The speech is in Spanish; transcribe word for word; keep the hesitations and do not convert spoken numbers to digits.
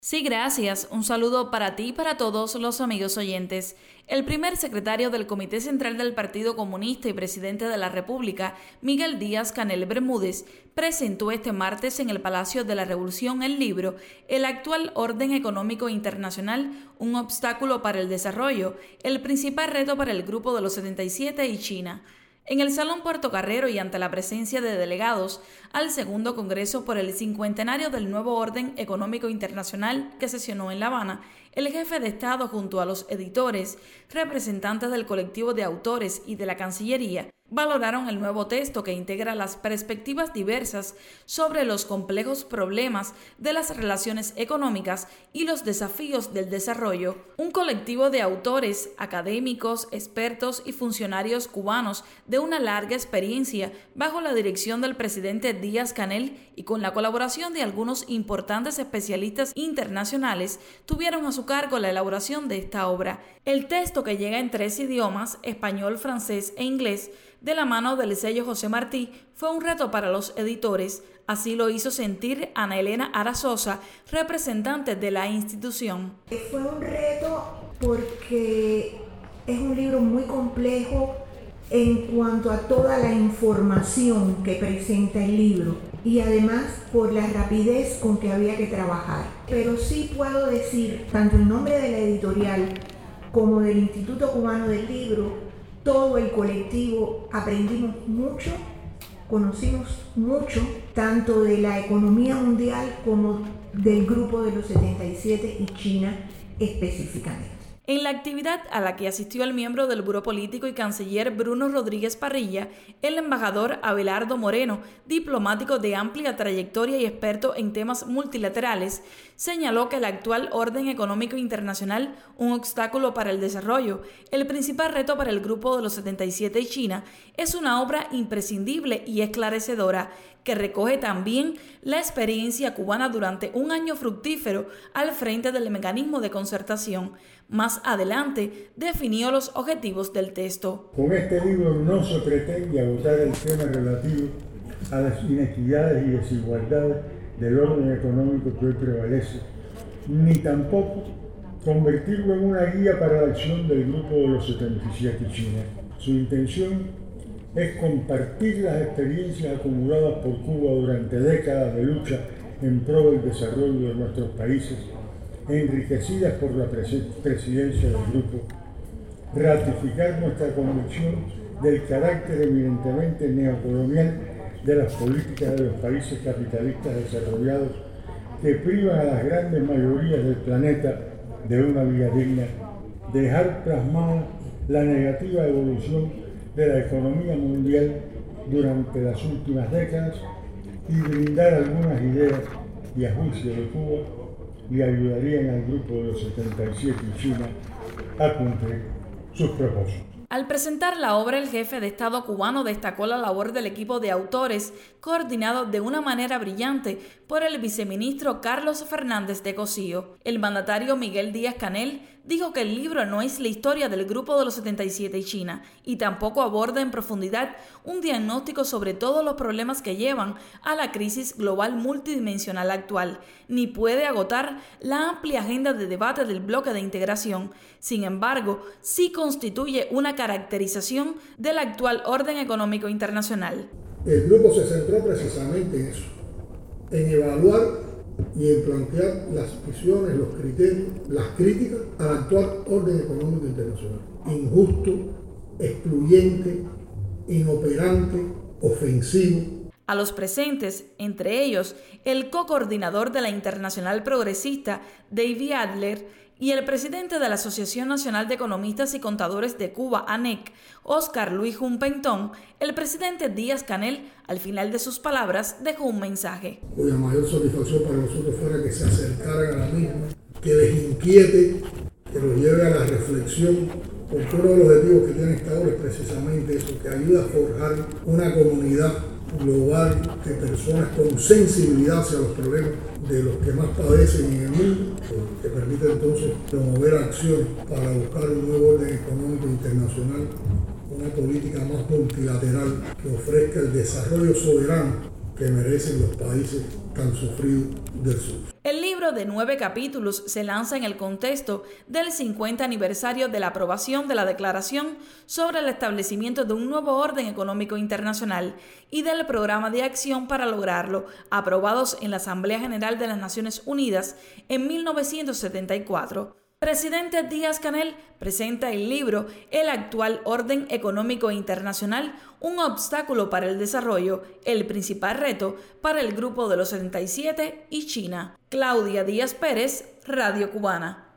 Sí, gracias. Un saludo para ti y para todos los amigos oyentes. El primer secretario del Comité Central del Partido Comunista y presidente de la República, Miguel Díaz-Canel Bermúdez, presentó este martes en el Palacio de la Revolución el libro El actual orden económico internacional, un obstáculo para el desarrollo, el principal reto para el Grupo de los setenta y siete y China. En el Salón Puerto Carrero y ante la presencia de delegados al segundo Congreso por el cincuentenario del nuevo orden económico internacional que sesionó en La Habana, el jefe de Estado junto a los editores, representantes del colectivo de autores y de la Cancillería, valoraron el nuevo texto que integra las perspectivas diversas sobre los complejos problemas de las relaciones económicas y los desafíos del desarrollo. Un colectivo de autores, académicos, expertos y funcionarios cubanos de una larga experiencia bajo la dirección del presidente Díaz-Canel y con la colaboración de algunos importantes especialistas internacionales tuvieron a su cargo la elaboración de esta obra. El texto, que llega en tres idiomas, español, francés e inglés, de la mano del sello José Martí, fue un reto para los editores. Así lo hizo sentir Ana Elena Arazosa, representante de la institución. Fue un reto porque es un libro muy complejo en cuanto a toda la información que presenta el libro y además por la rapidez con que había que trabajar. Pero sí puedo decir, tanto en nombre de la editorial como del Instituto Cubano del Libro, todo el colectivo aprendimos mucho, conocimos mucho, tanto de la economía mundial como del Grupo de los setenta y siete y China específicamente. En la actividad a la que asistió el miembro del Buró Político y canciller Bruno Rodríguez Parrilla, el embajador Abelardo Moreno, diplomático de amplia trayectoria y experto en temas multilaterales, señaló que el actual orden económico internacional, un obstáculo para el desarrollo, el principal reto para el Grupo de los setenta y siete y China, es una obra imprescindible y esclarecedora que recoge también la experiencia cubana durante un año fructífero al frente del mecanismo de concertación. Más adelante definió los objetivos del texto. Con este libro no se pretende agotar el tema relativo a las inequidades y desigualdades del orden económico que hoy prevalece, ni tampoco convertirlo en una guía para la acción del Grupo de los setenta y siete y China. Su intención es compartir las experiencias acumuladas por Cuba durante décadas de lucha en pro del desarrollo de nuestros países, enriquecidas por la presidencia del grupo, ratificar nuestra convicción del carácter eminentemente neocolonial de las políticas de los países capitalistas desarrollados que privan a las grandes mayorías del planeta de una vida digna, dejar plasmada la negativa evolución de la economía mundial durante las últimas décadas y brindar algunas ideas y a juicio de Cuba y ayudarían al Grupo de los setenta y siete y China a cumplir sus propósitos. Al presentar la obra, el jefe de Estado cubano destacó la labor del equipo de autores, coordinado de una manera brillante por el viceministro Carlos Fernández de Cosío. El mandatario Miguel Díaz-Canel dijo que el libro no es la historia del Grupo de los setenta y siete y China y tampoco aborda en profundidad un diagnóstico sobre todos los problemas que llevan a la crisis global multidimensional actual, ni puede agotar la amplia agenda de debate del bloque de integración. Sin embargo, sí constituye una caracterización del actual orden económico internacional. El grupo se centró precisamente en eso, en evaluar y en plantear las visiones, los criterios, las críticas al actual orden económico internacional. Injusto, excluyente, inoperante, ofensivo. A los presentes, entre ellos el co-coordinador de la Internacional Progresista, David Adler, y el presidente de la Asociación Nacional de Economistas y Contadores de Cuba, A N E C, Óscar Luis Humpentón, el presidente Díaz-Canel, al final de sus palabras, dejó un mensaje. Cuya mayor satisfacción para nosotros fuera que se acercaran a la misma, que les inquiete, que los lleve a la reflexión, porque uno de los objetivos que tiene esta obra es precisamente eso, que ayuda a forjar una comunidad global de personas con sensibilidad hacia los problemas de los que más padecen en el mundo, que permite entonces promover acciones para buscar un nuevo orden económico internacional, una política más multilateral que ofrezca el desarrollo soberano que merecen los países tan sufrido del sur. El libro de nueve capítulos se lanza en el contexto del cincuenta aniversario de la aprobación de la Declaración sobre el establecimiento de un nuevo orden económico internacional y del programa de acción para lograrlo, aprobados en la Asamblea General de las Naciones Unidas en mil novecientos setenta y cuatro. Presidente Díaz-Canel presenta el libro El actual orden económico internacional, un obstáculo para el desarrollo, el principal reto para el Grupo de los setenta y siete y China. Claudia Díaz Pérez, Radio Cubana.